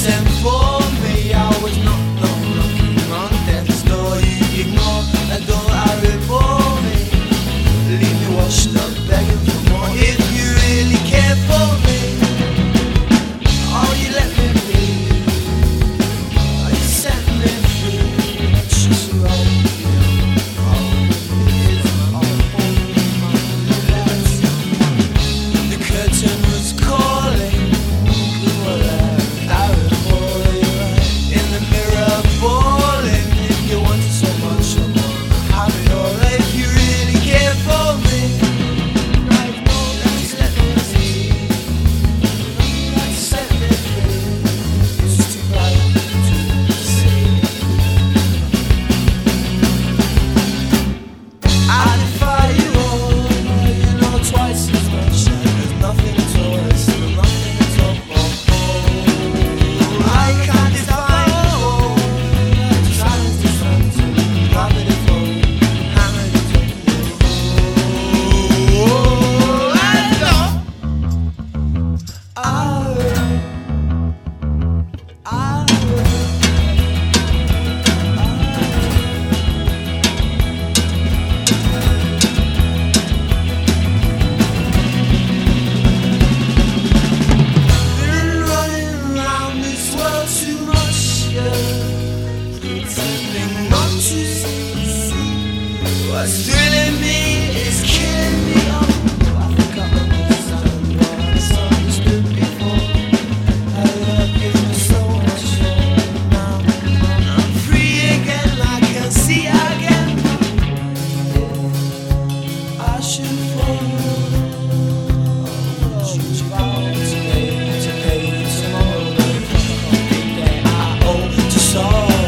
sent for me. I was knocking on death's door. You ignore the door I before me. Leave me washed up begging for more. If you really care for me, oh, you let me be. Oh, you set me free. It's just right. The curtain was calling. In the mirror falling. If you want it so much, have it all. If you really care for me, just let me see. Set me free. It's too bright to see. I defy you all. You know twice as much. There's nothing to us, nothing to fall. I can't define all. Silence is something. Gravity flow. Hammer it to you. I know. Been running around this world too much, yeah. Pretending not to see. What's thrilling me is killing me. Oh, I think I understand what I misunderstood before. How love gives me so much more. Now I'm free again, I can see again. I should follow. Choose violence today, tomorrow. Big day I owe to sorrow.